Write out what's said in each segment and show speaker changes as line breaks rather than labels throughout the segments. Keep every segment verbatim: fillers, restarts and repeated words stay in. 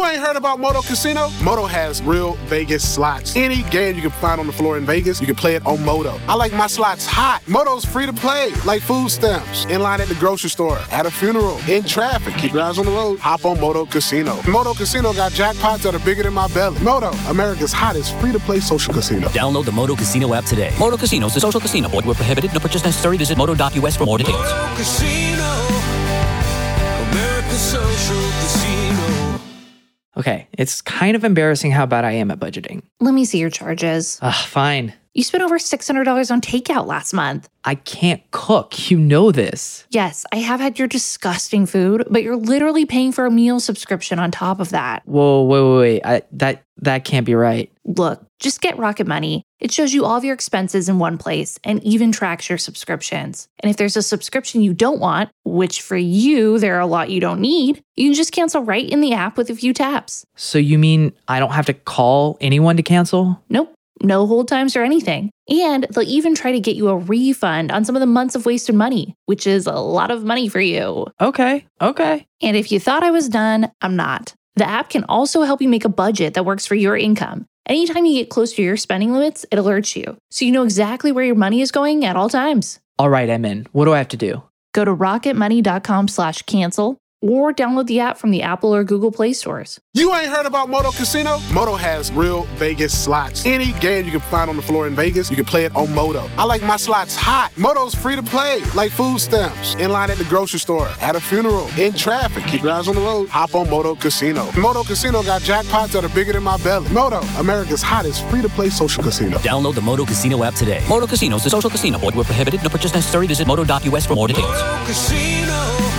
ain't heard about Moto Casino? Moto has real Vegas slots. Any game you can find on the floor in Vegas, you can play it on Moto. I like my slots hot. Moto's free to play, like food stamps. In line at the grocery store, at a funeral, in traffic. Keep your eyes on the road. Hop on Moto Casino. Moto Casino got jackpots that are bigger than my belly. Moto, America's hottest free-to-play social casino.
Download the Moto Casino app today. Moto Casino is a social casino. Void where prohibited. No purchase necessary. Visit moto dot U S for more details.
Moto Casino. America's social casino.
Okay, it's kind of embarrassing how bad I am at budgeting.
Let me see your charges.
Ugh, fine.
You spent over six hundred dollars on takeout last month.
I can't cook. You know this.
Yes, I have had your disgusting food, but you're literally paying for a meal subscription on top of that.
Whoa, wait, wait, wait. I, that, that can't be right.
Look, just get Rocket Money. It shows you all of your expenses in one place and even tracks your subscriptions. And if there's a subscription you don't want, which for you, there are a lot you don't need, you can just cancel right in the app with a few taps.
So you mean I don't have to call anyone to cancel?
Nope. No hold times or anything. And they'll even try to get you a refund on some of the months of wasted money, which is a lot of money for you.
Okay, okay.
And if you thought I was done, I'm not. The app can also help you make a budget that works for your income. Anytime you get close to your spending limits, it alerts you, so you know exactly where your money is going at all times.
All right, I'm in. What do I have to do?
Go to rocketmoney.com slash cancel or download the app from the Apple or Google Play stores.
You ain't heard about Moto Casino? Moto has real Vegas slots. Any game you can find on the floor in Vegas, you can play it on Moto. I like my slots hot. Moto's free to play, like food stamps. In line at the grocery store, at a funeral, in traffic. Keep your eyes on the road. Hop on Moto Casino. Moto Casino got jackpots that are bigger than my belly. Moto, America's hottest free-to-play social casino.
Download the Moto Casino app today. Moto Casino is a social casino. Void where prohibited. No purchase necessary. Visit moto dot U S for more details.
Moto Casino.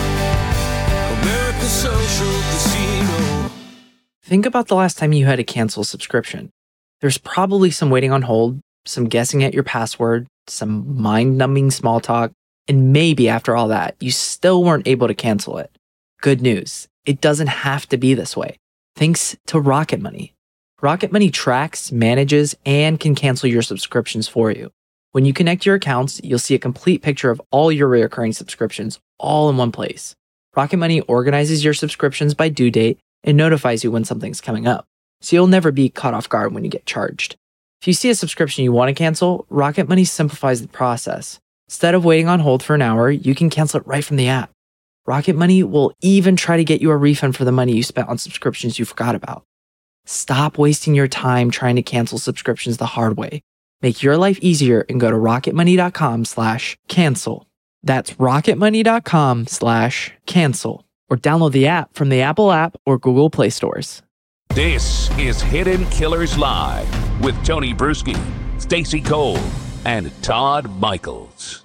America's social casino.
Think about the last time you had to cancel a subscription. There's probably some waiting on hold, some guessing at your password, some mind-numbing small talk, and maybe after all that, you still weren't able to cancel it. Good news, it doesn't have to be this way. Thanks to Rocket Money. Rocket Money tracks, manages, and can cancel your subscriptions for you. When you connect your accounts, you'll see a complete picture of all your recurring subscriptions all in one place. Rocket Money organizes your subscriptions by due date and notifies you when something's coming up, so you'll never be caught off guard when you get charged. If you see a subscription you want to cancel, Rocket Money simplifies the process. Instead of waiting on hold for an hour, you can cancel it right from the app. Rocket Money will even try to get you a refund for the money you spent on subscriptions you forgot about. Stop wasting your time trying to cancel subscriptions the hard way. Make your life easier and go to rocketmoney.com slash cancel. That's rocketmoney.com slash cancel. Or download the app from the Apple app or Google Play stores.
This is Hidden Killers Live with Tony Bruschi, Stacey Cole, and Todd Michaels.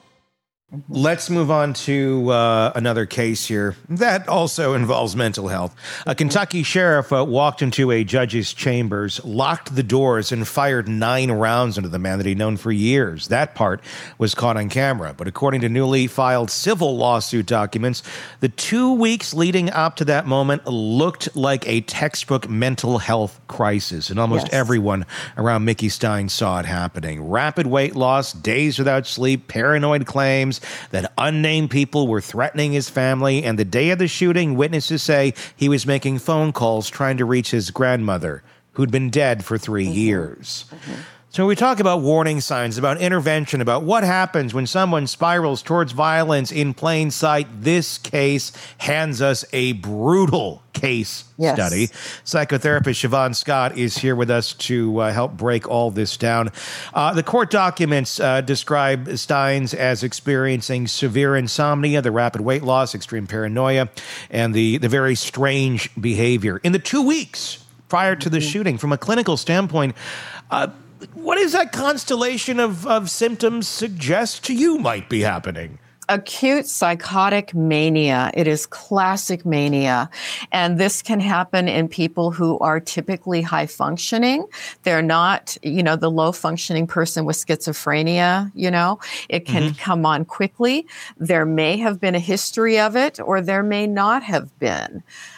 Let's move on to uh, another case here that also involves mental health. A Kentucky sheriff uh, walked into a judge's chambers, locked the doors, and fired nine rounds into the man that he'd known for years. That part was caught on camera. But according to newly filed civil lawsuit documents, the two weeks leading up to that moment looked like a textbook mental health crisis. And almost
Yes.
everyone around Mickey Stein saw it happening. Rapid weight loss, days without sleep, paranoid claims that unnamed people were threatening his family, and the day of the shooting, witnesses say he was making phone calls trying to reach his grandmother, who'd been dead for three mm-hmm. years. Mm-hmm. So we talk about warning signs, about intervention, about what happens when someone spirals towards violence in plain sight. This case hands us a brutal case
Yes.
study. Psychotherapist Siobhan Scott is here with us to uh, help break all this down. Uh, the court documents uh, describe Steins as experiencing severe insomnia, the rapid weight loss, extreme paranoia, and the, the very strange behavior. In the two weeks prior to the mm-hmm. shooting, from a clinical standpoint, uh, what does that constellation of, of symptoms suggest to you might be happening?
Acute psychotic mania. It is classic mania. And this can happen in people who are typically high functioning. They're not, you know, the low functioning person with schizophrenia, you know, it can mm-hmm. come on quickly. There may have been a history of it, or there may not have been.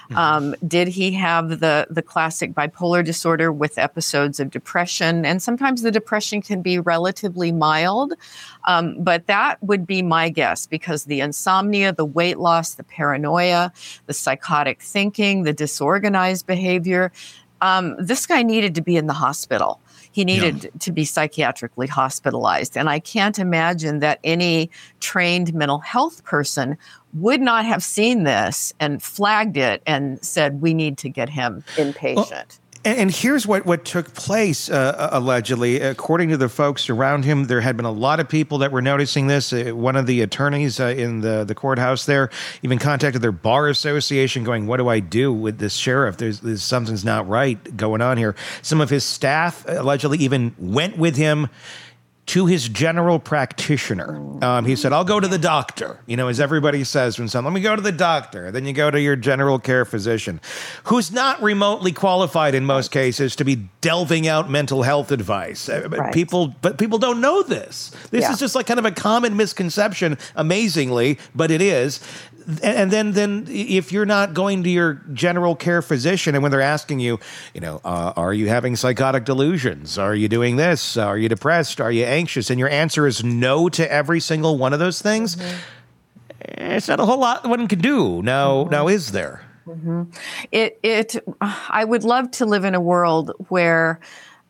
Um, did he have the, the classic bipolar disorder with episodes of depression? And sometimes the depression can be relatively mild, um, but that would be my guess, because the insomnia, the weight loss, the paranoia, the psychotic thinking, the disorganized behavior, um, this guy needed to be in the hospital. He needed yeah. to be psychiatrically hospitalized. And I can't imagine that any trained mental health person would not have seen this and flagged it and said, we need to get him inpatient.
Well, and, and here's what, what took place, uh, allegedly. According to the folks around him, there had been a lot of people that were noticing this. Uh, one of the attorneys uh, in the, the courthouse there even contacted their bar association going, what do I do with this sheriff? There's, there's something's not right going on here. Some of his staff allegedly even went with him to his general practitioner. Um, he said, I'll go to the doctor. You know, as everybody says when someone, let me go to the doctor. Then you go to your general care physician, who's not remotely qualified in most cases to be delving out mental health advice. Right. People, but people don't know this. This yeah. is just like kind of a common misconception, amazingly, but it is. And then, then if you're not going to your general care physician, and when they're asking you, you know, uh, are you having psychotic delusions? Are you doing this? Are you depressed? Are you anxious? And your answer is no to every single one of those things. Mm-hmm. It's not a whole lot one can do. Now, mm-hmm. now is there?
Mm-hmm. It, it. I would love to live in a world where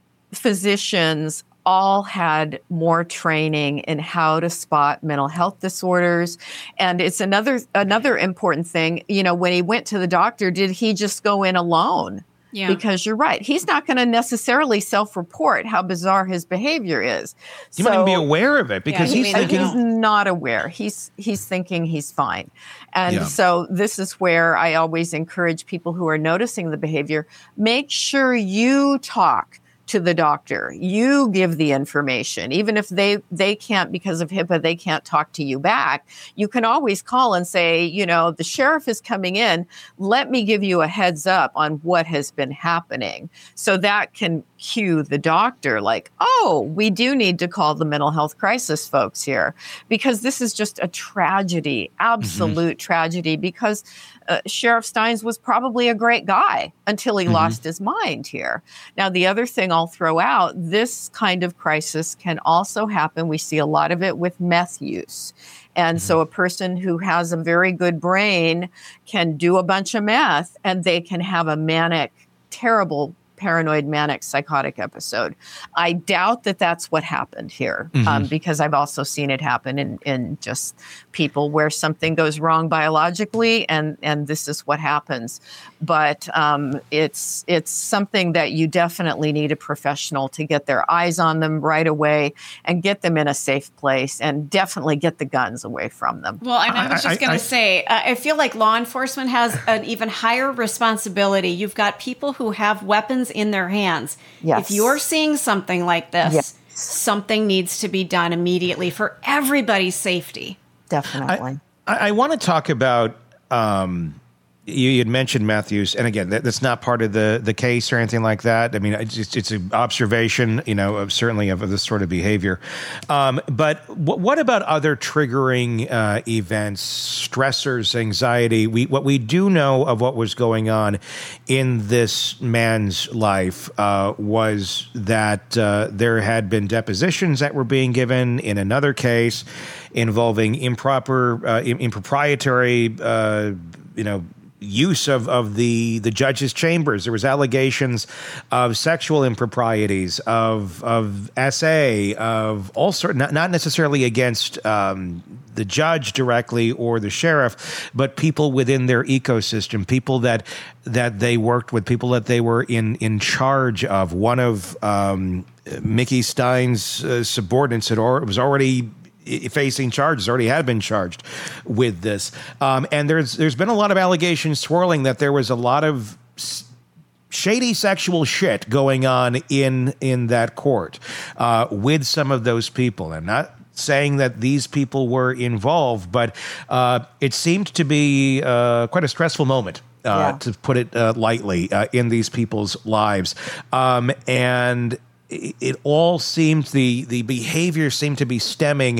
physicians all had more training in how to spot mental health disorders. And it's another another important thing, you know, when he went to the doctor, did he just go in alone? Yeah. Because you're right. He's not going to necessarily self-report how bizarre his behavior is.
He so, might be aware of it because
yeah,
he's thinking...
He's not aware. He's, he's thinking he's fine. And
yeah.
so this is where I always encourage people who are noticing the behavior, make sure you talk to the doctor. You give the information. Even if they, they can't, because of HIPAA, they can't talk to you back, you can always call and say, you know, the sheriff is coming in. Let me give you a heads up on what has been happening. So that can cue the doctor like, oh, we do need to call the mental health crisis folks here, because this is just a tragedy, absolute mm-hmm. tragedy, because Uh, Sheriff Steins was probably a great guy until he mm-hmm. lost his mind here. Now, the other thing I'll throw out, this kind of crisis can also happen. We see a lot of it with meth use. And mm-hmm. so a person who has a very good brain can do a bunch of meth and they can have a manic, terrible paranoid manic psychotic episode. I doubt that that's what happened here, mm-hmm. um, because I've also seen it happen in, in just people where something goes wrong biologically, and, and this is what happens. But um, it's it's something that you definitely need a professional to get their eyes on them right away and get them in a safe place, and definitely get the guns away from them.
Well, and I was just going to say, uh, I feel like law enforcement has an even higher responsibility. You've got people who have weapons in their hands.
Yes.
If you're seeing something like this,
yes.
something needs to be done immediately for everybody's safety.
Definitely.
I, I want to talk about, um, you, you had mentioned Matthews, and again, that, that's not part of the, the case or anything like that. I mean, it's, it's, it's an observation, you know, of certainly of, of this sort of behavior. Um, but w- what about other triggering uh, events, stressors, anxiety? We what we do know of what was going on in this man's life uh, was that uh, there had been depositions that were being given in another case involving improper, uh, improprietary, uh, you know, use of, of the, the judge's chambers. There was allegations of sexual improprieties, of of S A, of all sorts, not, not necessarily against um, the judge directly or the sheriff, but people within their ecosystem, people that that they worked with, people that they were in, in charge of. One of um, Mickey Stein's uh, subordinates had or, was already facing charges, already had been charged with this. Um, and there's there's been a lot of allegations swirling that there was a lot of s- shady sexual shit going on in in that court uh, with some of those people. I'm not saying that these people were involved, but uh, it seemed to be uh, quite a stressful moment. Uh, yeah. To put it uh, lightly, uh, in these people's lives. Um, and it all seemed, the the behavior seemed to be stemming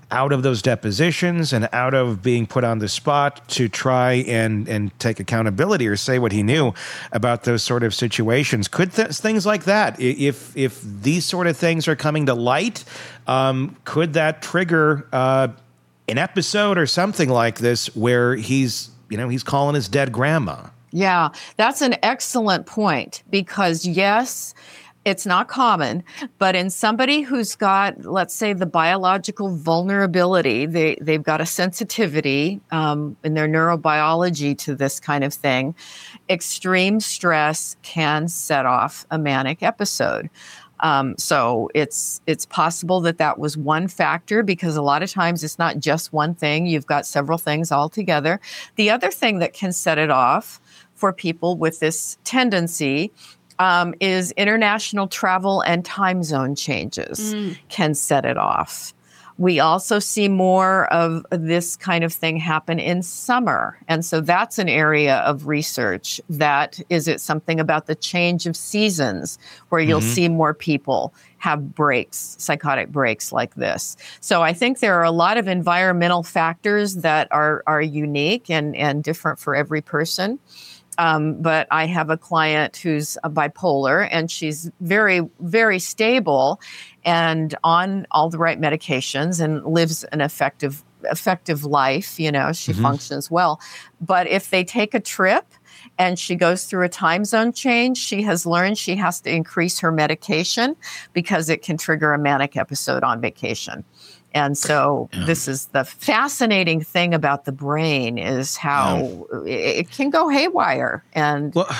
out of those depositions and out of being put on the spot to try and, and take accountability or say what he knew about those sort of situations. Could th- things like that, if if these sort of things are coming to light, um, could that trigger uh, an episode or something like this where he's, you know, he's calling his dead grandma?
Yeah, that's an excellent point because, yes, it's not common, but in somebody who's got, let's say, the biological vulnerability, they, they've got a sensitivity um, in their neurobiology to this kind of thing, extreme stress can set off a manic episode. Um, so it's it's possible that that was one factor because a lot of times it's not just one thing. You've got several things all together. The other thing that can set it off for people with this tendency um, is international travel and time zone changes mm. can set it off. We also see more of this kind of thing happen in summer. And so that's an area of research that is it something about the change of seasons where you'll mm-hmm. see more people have breaks, psychotic breaks like this. So I think there are a lot of environmental factors that are, are unique and, and different for every person. Um, but I have a client who's a bipolar and she's very, very stable and on all the right medications and lives an effective, effective life. You know, she mm-hmm. functions well. But if they take a trip and she goes through a time zone change, she has learned she has to increase her medication because it can trigger a manic episode on vacation. And so yeah. this is the fascinating thing about the brain is how yeah. it can go haywire. And
well,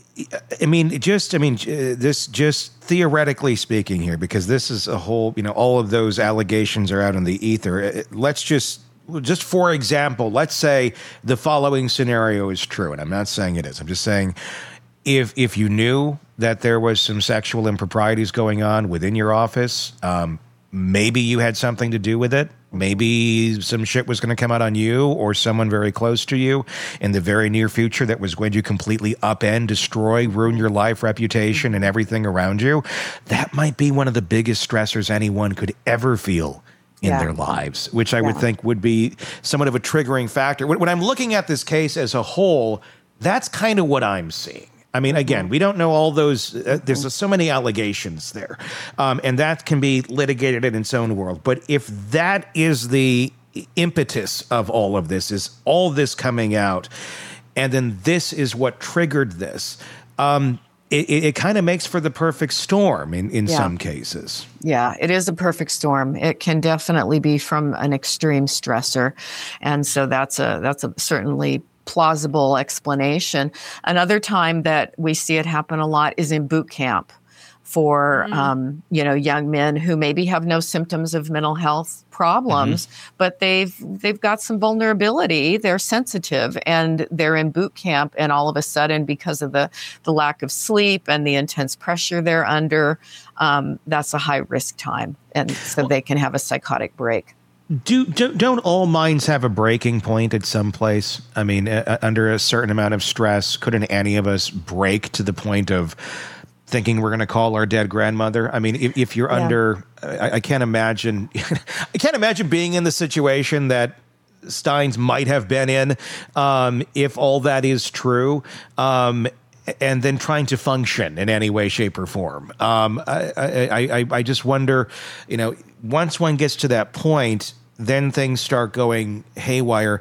I mean, just I mean, this just theoretically speaking here, because this is a whole, you know, all of those allegations are out in the ether. Let's just just for example, let's say the following scenario is true, and I'm not saying it is. I'm just saying if if you knew that there was some sexual improprieties going on within your office, um, maybe you had something to do with it. Maybe some shit was going to come out on you or someone very close to you in the very near future that was going to completely upend, destroy, ruin your life, reputation, and everything around you. That might be one of the biggest stressors anyone could ever feel in yeah. their lives, which I yeah. would think would be somewhat of a triggering factor. When, when I'm looking at this case as a whole, that's kind of what I'm seeing. I mean, again, we don't know all those. Uh, there's so many allegations there, um, and that can be litigated in its own world. But if that is the impetus of all of this, is all this coming out, and then this is what triggered this, um, it, it, it kind of makes for the perfect storm in, in yeah. some cases.
Yeah, it is a perfect storm. It can definitely be from an extreme stressor, and so that's a that's a certainly plausible explanation. Another time that we see it happen a lot is in boot camp for, mm. um, you know, young men who maybe have no symptoms of mental health problems, mm-hmm. but they've they've got some vulnerability. They're sensitive and they're in boot camp. And all of a sudden, because of the, the lack of sleep and the intense pressure they're under, um, that's a high risk time. And so they can have a psychotic break.
Do, do don't all minds have a breaking point at some place? I mean, uh, under a certain amount of stress, couldn't any of us break to the point of thinking we're going to call our dead grandmother? I mean, if, if you're yeah. under, I, I can't imagine, I can't imagine being in the situation that Steins might have been in, um, if all that is true. Um, and then trying to function in any way, shape, or form. Um, I, I, I, I just wonder, you know, once one gets to that point, then things start going haywire.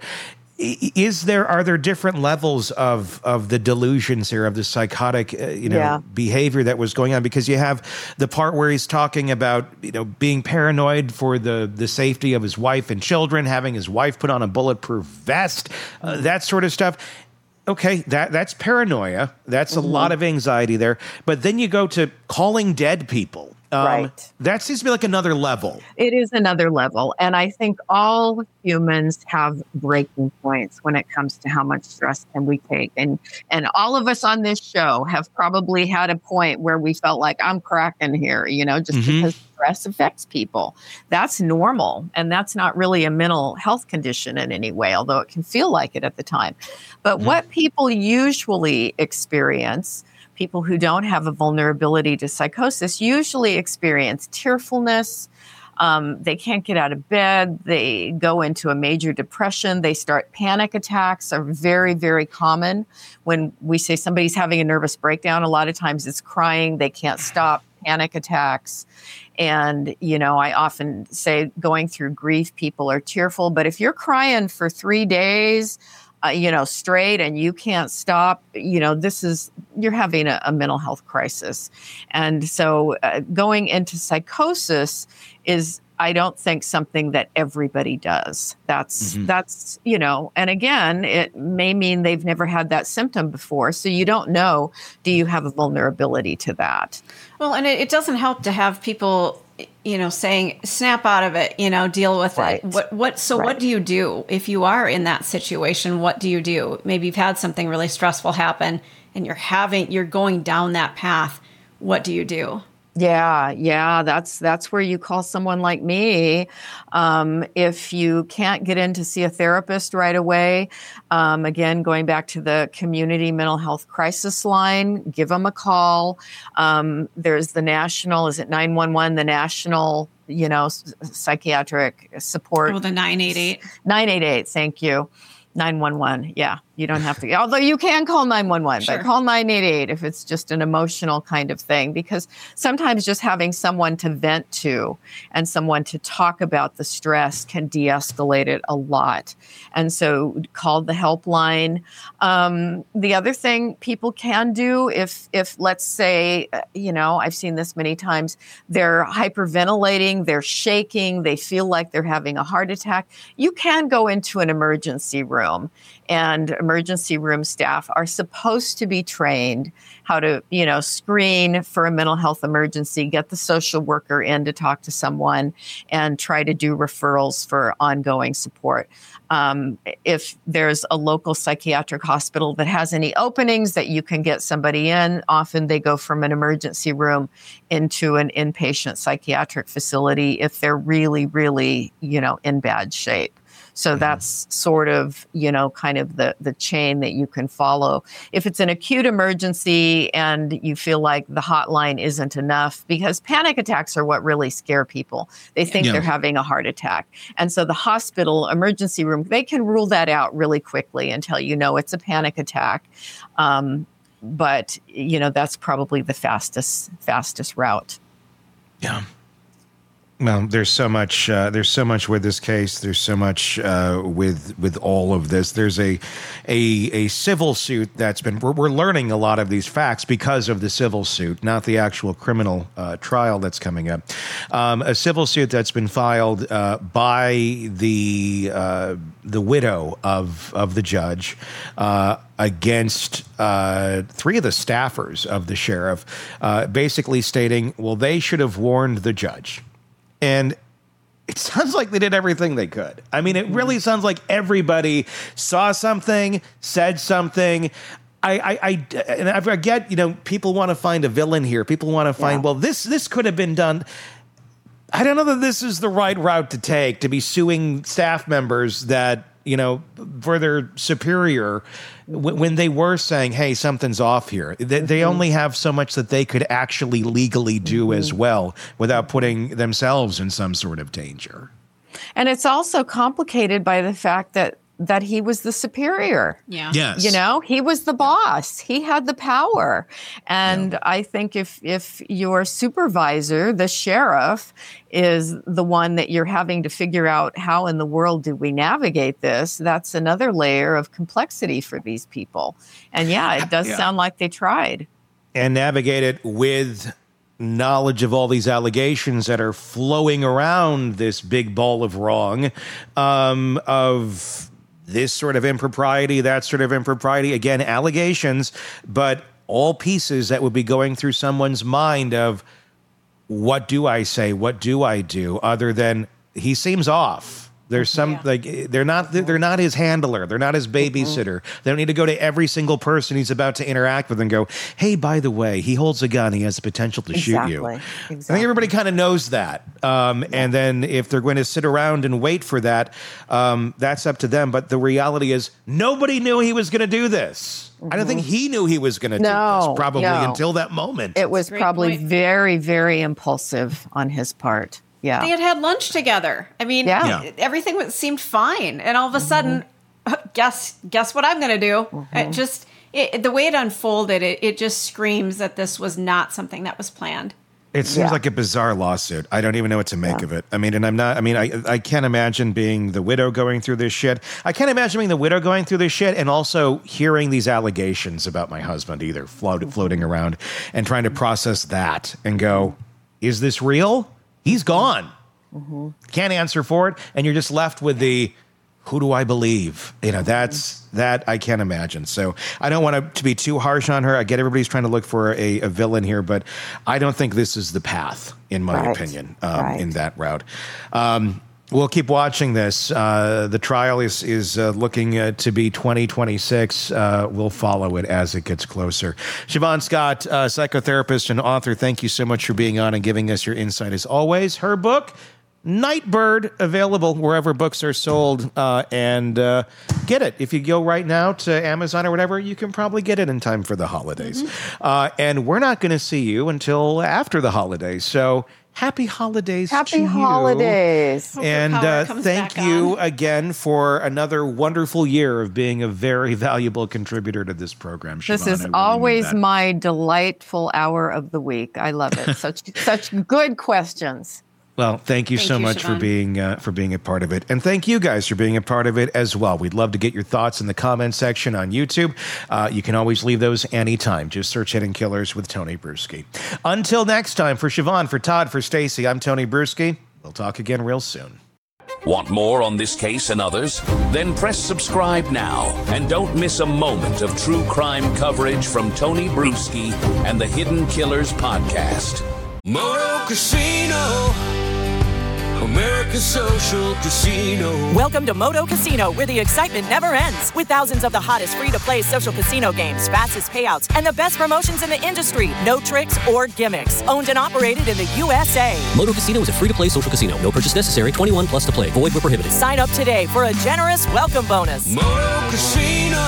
Is there, are there different levels of, of the delusions here, of the psychotic, uh, you know, yeah. behavior that was going on? Because you have the part where he's talking about, you know, being paranoid for the, the safety of his wife and children, having his wife put on a bulletproof vest, uh, that sort of stuff. Okay, that that's paranoia. That's mm-hmm. a lot of anxiety there. But then you go to calling dead people. Um,
right.
That seems to be like another level.
It is another level. And I think all humans have breaking points when it comes to how much stress can we take. And and all of us on this show have probably had a point where we felt like I'm cracking here, you know, just mm-hmm. because stress affects people. That's normal. And that's not really a mental health condition in any way, although it can feel like it at the time. But mm-hmm. what people usually experience, people who don't have a vulnerability to psychosis, usually experience tearfulness, Um, they can't get out of bed. They go into a major depression. They start panic attacks are very, very common. When we say somebody's having a nervous breakdown, a lot of times it's crying. They can't stop, panic attacks. And, you know, I often say going through grief, people are tearful. But if you're crying for three days, uh, you know, straight and you can't stop, you know, this is, you're having a, a mental health crisis. And so uh, going into psychosis is, I don't think, something that everybody does. That's, mm-hmm. that's, you know, and again, it may mean they've never had that symptom before. So you don't know, do you have a vulnerability to that?
Well, and it, it doesn't help to have people, you know, saying, snap out of it, you know, deal with
right.
it. What, what, so
right.
what do you do if you are in that situation? What do you do? Maybe you've had something really stressful happen and you're having, you're going down that path. What do you do?
Yeah, yeah, that's that's where you call someone like me. Um, if you can't get in to see a therapist right away, um, again, going back to the community mental health crisis line, give them a call. Um, there's the national, is it nine one one, the national, you know, s- psychiatric support.
Oh, the nine eight eight.
nine eight eight, thank you. nine one one, yeah. You don't have to, although you can call nine one one,
Sure.
but call nine eight eight if it's just an emotional kind of thing, because sometimes just having someone to vent to and someone to talk about the stress can de-escalate it a lot. And so call the helpline. Um, the other thing people can do if, if let's say, uh, you know, I've seen this many times, they're hyperventilating, they're shaking, they feel like they're having a heart attack, you can go into an emergency room. And emergency room staff are supposed to be trained how to, you know, screen for a mental health emergency, get the social worker in to talk to someone, and try to do referrals for ongoing support. Um, if there's a local psychiatric hospital that has any openings that you can get somebody in, often they go from an emergency room into an inpatient psychiatric facility if they're really, really, you know, in bad shape. So that's sort of, you know, kind of the, the chain that you can follow. If it's an acute emergency and you feel like the hotline isn't enough, because panic attacks are what really scare people. They think
Yeah.
they're having a heart attack. And so the hospital emergency room, they can rule that out really quickly until you know it's a panic attack. Um, but, you know, that's probably the fastest, fastest route.
Yeah. Well, there's so much. Uh, there's so much with this case. There's so much uh, with with all of this. There's a a a civil suit that's been. We're, we're learning a lot of these facts because of the civil suit, not the actual criminal uh, trial that's coming up. Um, a civil suit that's been filed uh, by the uh, the widow of of the judge uh, against uh, three of the staffers of the sheriff, uh, basically stating, well, they should have warned the judge. And it sounds like they did everything they could. I mean, it really sounds like everybody saw something, said something. I, I, I and I forget, you know, people want to find a villain here. People want to find, yeah. well, this this could have been done. I don't know that this is the right route to take, to be suing staff members that, you know, for their superior w- when they were saying, hey, something's off here. They, mm-hmm. they only have so much that they could actually legally do mm-hmm. as well without putting themselves in some sort of danger.
And it's also complicated by the fact that that he was the superior.
Yeah.
Yes.
You know, he was the boss. He had the power. And
yeah.
I think if if your supervisor, the sheriff, is the one that you're having to figure out how in the world do we navigate this, that's another layer of complexity for these people. And yeah, it does
yeah.
sound like they tried.
And navigate it with knowledge of all these allegations that are flowing around this big ball of wrong, um, of this sort of impropriety, that sort of impropriety. Again, allegations, but all pieces that would be going through someone's mind of, what do I say? What do I do? Other than, he seems off. There's some, yeah. like, they're not, they're not his handler. They're not his babysitter. Mm-hmm. They don't need to go to every single person he's about to interact with and go, hey, by the way, he holds a gun. He has the potential to
exactly.
shoot you.
Exactly.
I think everybody kind of knows that. Um, yeah. And then if they're going to sit around and wait for that, um, that's up to them. But the reality is nobody knew he was going to do this. Mm-hmm. I don't think he knew he was going to
no,
do this, probably
no.
until that moment.
It was
Great
probably
point.
very, very impulsive on his part. Yeah.
They had had lunch together. I mean,
Yeah.
it- everything was, seemed fine. And all of a sudden, guess guess what I'm going to do? It just it, the way it unfolded, it, it just screams that this was not something that was planned.
It seems
Yeah.
like a bizarre lawsuit. I don't even know what to make of it. I mean, and I'm not, I mean, I, I can't imagine being the widow going through this shit. I can't imagine being the widow going through this shit and also hearing these allegations about my husband either float, floating around and trying to process that and go, is this real? He's gone. Mm-hmm. Can't answer for it. And you're just left with the, who do I believe? You know, that's that I can't imagine. So I don't want to, to be too harsh on her. I get everybody's trying to look for a, a villain here, but I don't think this is the path, in my
Right.
opinion, um,
Right.
in that route. Um, we'll keep watching this. Uh, the trial is is uh, looking uh, to be twenty twenty-six. Uh, we'll follow it as it gets closer. Siobhan Scott, uh, psychotherapist and author, thank you so much for being on and giving us your insight as always. Her book, Nightbird, available wherever books are sold, uh, and uh, get it. If you go right now to Amazon or whatever, you can probably get it in time for the holidays. Mm-hmm. Uh, and we're not going to see you until after the holidays. So happy holidays to
Happy
you.
holidays.
And
power
uh,
comes
thank
back
you
on.
again for another wonderful year of being a very valuable contributor to this program, Siobhan.
This
I
is
really mean
always
that.
my delightful hour of the week. I love it. Such such good questions.
Well, thank you
Thank
so
you,
much for
Siobhan.
being uh, for being a part of it, and thank you guys for being a part of it as well. We'd love to get your thoughts in the comment section on YouTube. Uh, you can always leave those anytime. Just search "Hidden Killers" with Tony Bruschi. Until next time, for Siobhan, for Todd, for Stacy, I'm Tony Bruschi. We'll talk again real soon.
Want more on this case and others? Then press subscribe now and don't miss a moment of true crime coverage from Tony Bruschi and the Hidden Killers podcast.
Moto Casino, America's social casino.
Welcome to Moto Casino, where the excitement never ends. With thousands of the hottest free-to-play social casino games, fastest payouts, and the best promotions in the industry. No tricks or gimmicks. Owned and operated in the U S A.
Moto Casino is a free-to-play social casino. No purchase necessary. twenty-one plus to play. Void where prohibited.
Sign up today for a generous welcome bonus.
Moto Casino,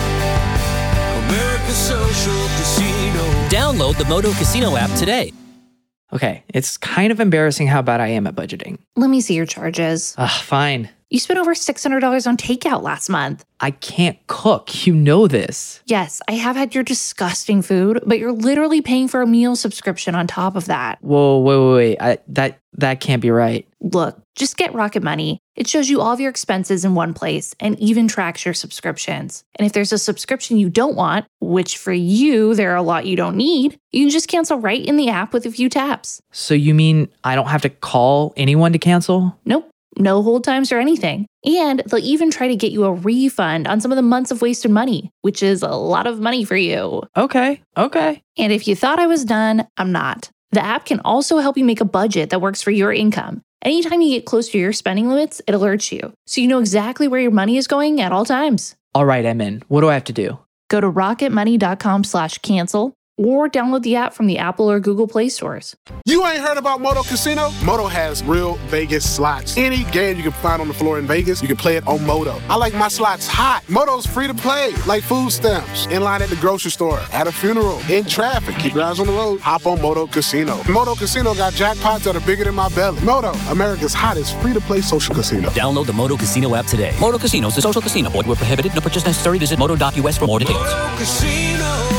America's social casino.
Download the Moto Casino app today.
Okay, it's kind of embarrassing how bad I am at budgeting.
Let me see your charges.
Ugh, fine.
You spent over six hundred dollars on takeout last month.
I can't cook. You know this.
Yes, I have had your disgusting food, but you're literally paying for a meal subscription on top of that.
Whoa, wait, wait, wait. I, that, that can't be right.
Look, just get Rocket Money. It shows you all of your expenses in one place and even tracks your subscriptions. And if there's a subscription you don't want, which for you, there are a lot you don't need, you can just cancel right in the app with a few taps.
So you mean I don't have to call anyone to cancel?
Nope, no hold times or anything. And they'll even try to get you a refund on some of the months of wasted money, which is a lot of money for you.
Okay, okay.
And if you thought I was done, I'm not. The app can also help you make a budget that works for your income. Anytime you get close to your spending limits, it alerts you, so you know exactly where your money is going at all times.
All right, I'm in. What do I have to do?
Go to rocketmoney.com slash cancel or download the app from the Apple or Google Play stores.
You ain't heard about Moto Casino? Moto has real Vegas slots. Any game you can find on the floor in Vegas, you can play it on Moto. I like my slots hot. Moto's free to play, like food stamps. In line at the grocery store, at a funeral, in traffic. Keep your eyes on the road. Hop on Moto Casino. Moto Casino got jackpots that are bigger than my belly. Moto, America's hottest free-to-play social casino.
Download the Moto Casino app today. Moto Casino is a social casino. Void where prohibited. No purchase necessary. Visit moto dot U S for more details.
Moto Casino,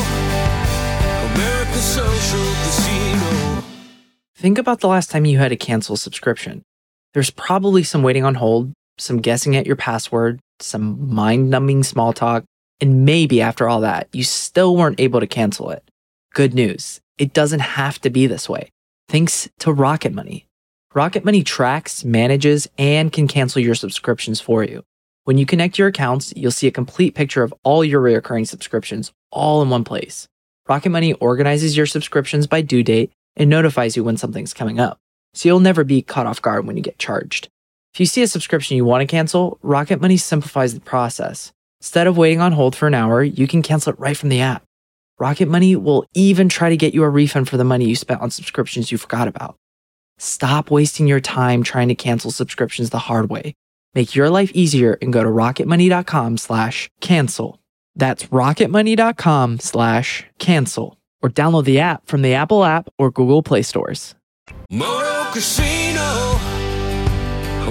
America's social casino.
Think about the last time you had to cancel a subscription. There's probably some waiting on hold, some guessing at your password, some mind-numbing small talk, and maybe after all that, you still weren't able to cancel it. Good news. It doesn't have to be this way. Thanks to Rocket Money. Rocket Money tracks, manages, and can cancel your subscriptions for you. When you connect your accounts, you'll see a complete picture of all your recurring subscriptions all in one place. Rocket Money organizes your subscriptions by due date and notifies you when something's coming up, so you'll never be caught off guard when you get charged. If you see a subscription you want to cancel, Rocket Money simplifies the process. Instead of waiting on hold for an hour, you can cancel it right from the app. Rocket Money will even try to get you a refund for the money you spent on subscriptions you forgot about. Stop wasting your time trying to cancel subscriptions the hard way. Make your life easier and go to rocketmoney.com slash cancel. That's rocketmoney.com slash cancel. Or download the app from the Apple app or Google Play stores.
Moto Casino,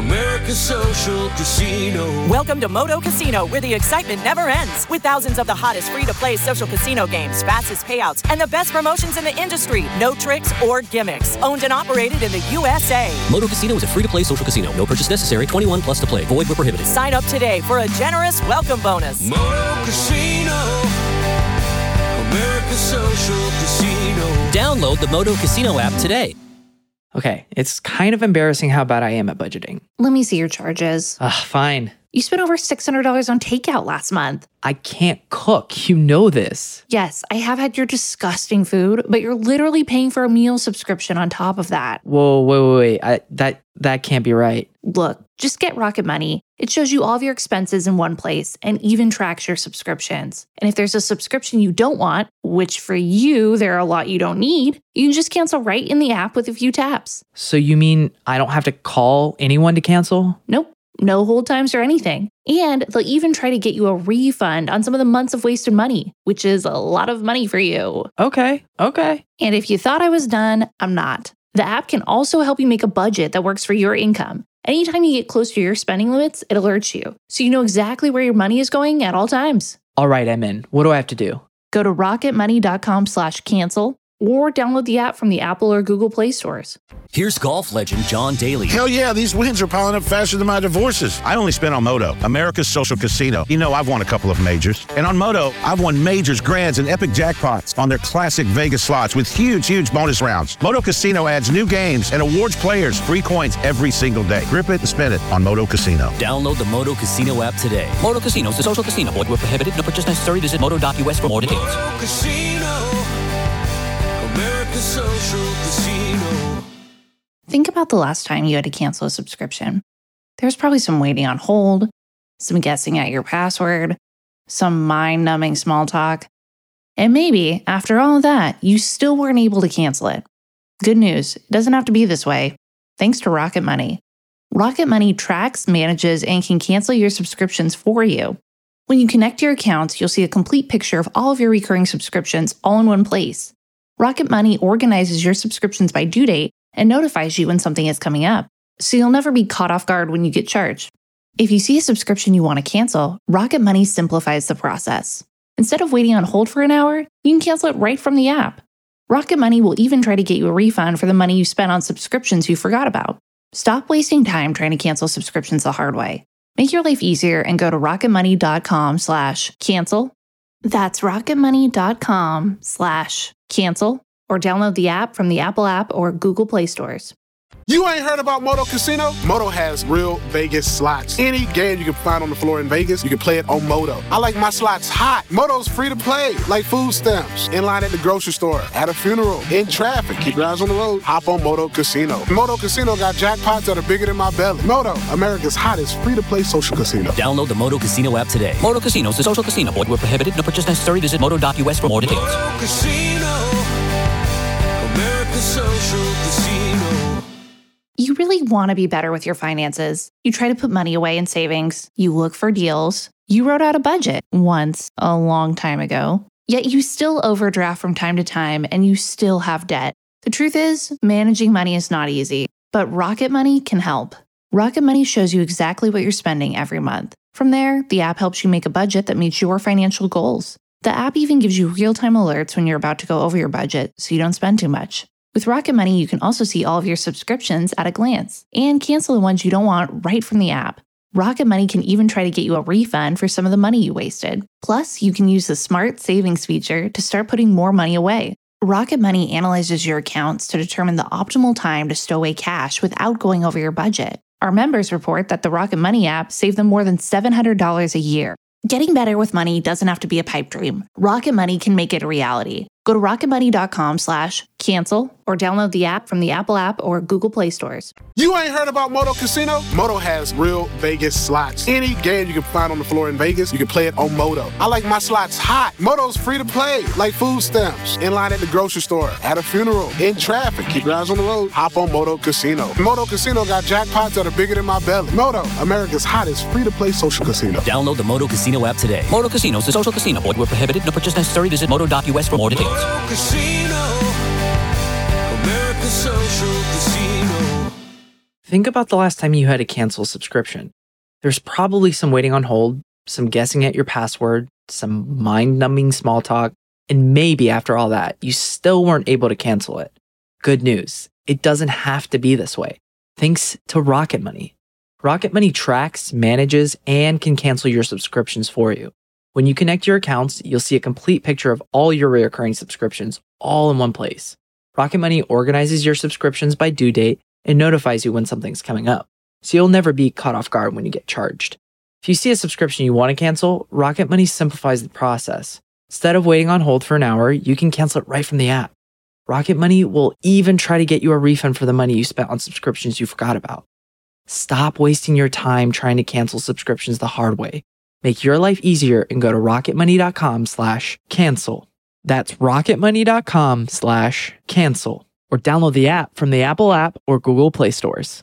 America's Social Casino.
Welcome to Moto Casino, where the excitement never ends. With thousands of the hottest free-to-play social casino games, fastest payouts, and the best promotions in the industry. No tricks or gimmicks. Owned and operated in the U S A.
Moto Casino is a free-to-play social casino. No purchase necessary. twenty-one plus to play. Void where prohibited.
Sign up today for a generous welcome bonus.
Moto Casino. America's Social Casino.
Download the Moto Casino app today.
Okay, it's kind of embarrassing how bad I am at budgeting.
Let me see your charges.
Ugh, fine.
You spent over six hundred dollars on takeout last month.
I can't cook. You know this.
Yes, I have had your disgusting food, but you're literally paying for a meal subscription on top of that.
Whoa, wait, wait, wait. I, that, that can't be right.
Look, just get Rocket Money. It shows you all of your expenses in one place and even tracks your subscriptions. And if there's a subscription you don't want, which for you, there are a lot you don't need, you can just cancel right in the app with a few taps.
So you mean I don't have to call anyone to cancel?
Nope. No hold times or anything. And they'll even try to get you a refund on some of the months of wasted money, which is a lot of money for you.
Okay, okay.
And if you thought I was done, I'm not. The app can also help you make a budget that works for your income. Anytime you get close to your spending limits, it alerts you, so you know exactly where your money is going at all times.
All right, I'm in. What do I have to do?
Go to rocketmoney.com slash cancel or download the app from the Apple or Google Play stores.
Here's golf legend John Daly.
Hell yeah, these wins are piling up faster than my divorces. I only spent on Moto, America's Social Casino. You know, I've won a couple of majors. And on Moto, I've won majors, grands, and epic jackpots on their classic Vegas slots with huge, huge bonus rounds. Moto Casino adds new games and awards players free coins every single day. Grip it and spend it on Moto Casino.
Download the Moto Casino app today. Moto Casino is a social casino. Void where prohibited. No purchase necessary. Visit moto dot U S for more details.
Moto Casino. America's Social Casino.
Think about the last time you had to cancel a subscription. There's probably some waiting on hold, some guessing at your password, some mind-numbing small talk, and maybe, after all of that, you still weren't able to cancel it. Good news, it doesn't have to be this way, thanks to Rocket Money. Rocket Money tracks, manages, and can cancel your subscriptions for you. When you connect your accounts, you'll see a complete picture of all of your recurring subscriptions all in one place. Rocket Money organizes your subscriptions by due date and notifies you when something is coming up, so you'll never be caught off guard when you get charged. If you see a subscription you want to cancel, Rocket Money simplifies the process. Instead of waiting on hold for an hour, you can cancel it right from the app. Rocket Money will even try to get you a refund for the money you spent on subscriptions you forgot about. Stop wasting time trying to cancel subscriptions the hard way. Make your life easier and go to rocketmoney.com slash cancel. That's rocketmoney.com slash cancel or download the app from the Apple app or Google Play stores.
You ain't heard about Moto Casino? Moto has real Vegas slots. Any game you can find on the floor in Vegas, you can play it on Moto. I like my slots hot. Moto's free to play, like food stamps. In line at the grocery store, at a funeral, in traffic. Keep your eyes on the road. Hop on Moto Casino. Moto Casino got jackpots that are bigger than my belly. Moto, America's hottest free to play social casino.
Download the Moto Casino app today. Moto Casino is a social casino. Void where prohibited. No purchase necessary. Visit moto dot U S for more details.
Moto Casino. America's Social Casino.
You really want to be better with your finances. You try to put money away in savings. You look for deals. You wrote out a budget once, a long time ago. Yet you still overdraft from time to time and you still have debt. The truth is, managing money is not easy, but Rocket Money can help. Rocket Money shows you exactly what you're spending every month. From there, the app helps you make a budget that meets your financial goals. The app even gives you real-time alerts when you're about to go over your budget so you don't spend too much. With Rocket Money, you can also see all of your subscriptions at a glance and cancel the ones you don't want right from the app. Rocket Money can even try to get you a refund for some of the money you wasted. Plus, you can use the Smart Savings feature to start putting more money away. Rocket Money analyzes your accounts to determine the optimal time to stow away cash without going over your budget. Our members report that the Rocket Money app saved them more than seven hundred dollars a year. Getting better with money doesn't have to be a pipe dream. Rocket Money can make it a reality. Go to rocketmoney.com slash cancel or download the app from the Apple app or Google Play stores.
You ain't heard about Moto Casino? Moto has real Vegas slots. Any game you can find on the floor in Vegas, you can play it on Moto. I like my slots hot. Moto's free to play, like food stamps. In line at the grocery store, at a funeral, in traffic. Keep your eyes on the road. Hop on Moto Casino. Moto Casino got jackpots that are bigger than my belly. Moto, America's hottest free to play social casino.
Download the Moto Casino app today. Moto Casino is a social casino. Void where prohibited. No purchase necessary. Visit moto dot U S for more details.
Moto Casino. America's Social Casino.
Think about the last time you had to cancel a subscription. There's probably some waiting on hold, some guessing at your password, some mind-numbing small talk, and maybe after all that, you still weren't able to cancel it. Good news, it doesn't have to be this way. Thanks to Rocket Money. Rocket Money tracks, manages, and can cancel your subscriptions for you. When you connect your accounts, you'll see a complete picture of all your recurring subscriptions all in one place. Rocket Money organizes your subscriptions by due date and notifies you when something's coming up, so you'll never be caught off guard when you get charged. If you see a subscription you want to cancel, Rocket Money simplifies the process. Instead of waiting on hold for an hour, you can cancel it right from the app. Rocket Money will even try to get you a refund for the money you spent on subscriptions you forgot about. Stop wasting your time trying to cancel subscriptions the hard way. Make your life easier and go to rocketmoney.com slash cancel. That's rocketmoney.com slash cancel. Or download the app from the Apple app or Google Play stores.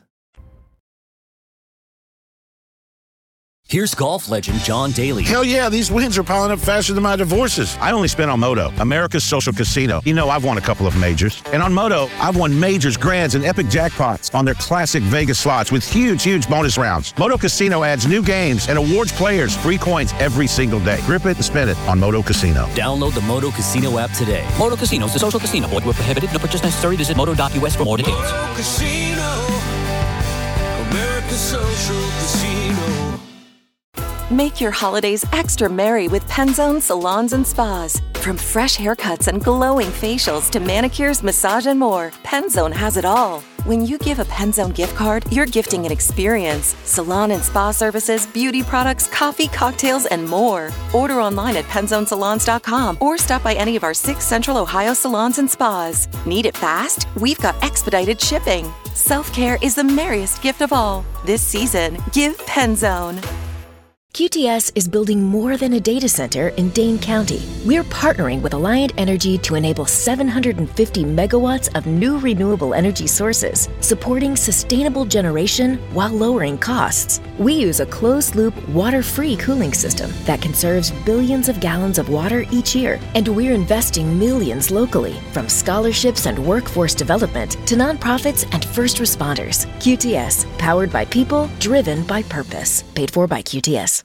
Here's golf legend John Daly.
Hell yeah, these wins are piling up faster than my divorces. I only spent on Moto, America's social casino. You know, I've won a couple of majors. And on Moto, I've won majors, grands, and epic jackpots on their classic Vegas slots with huge, huge bonus rounds. Moto Casino adds new games and awards players free coins every single day. Grip it and spin it on Moto Casino.
Download the Moto Casino app today. Moto Casino is a social casino. Void where prohibited. No purchase necessary. Visit moto dot U S for more details.
Moto Casino, America's social casino.
Make your holidays extra merry with Penzone salons and spas. From fresh haircuts and glowing facials to manicures, massage, and more, Penzone has it all. When you give a Penzone gift card, you're gifting an experience. Salon and spa services, beauty products, coffee, cocktails, and more. Order online at penzone salons dot com or stop by any of our six Central Ohio salons and spas. Need it fast? We've got expedited shipping. Self-care is the merriest gift of all. This season, give Penzone.
Q T S is building more than a data center in Dane County. We're partnering with Alliant Energy to enable seven hundred fifty megawatts of new renewable energy sources, supporting sustainable generation while lowering costs. We use a closed-loop, water-free cooling system that conserves billions of gallons of water each year, and we're investing millions locally, from scholarships and workforce development to nonprofits and first responders. Q T S, powered by people, driven by purpose. Paid for by Q T S.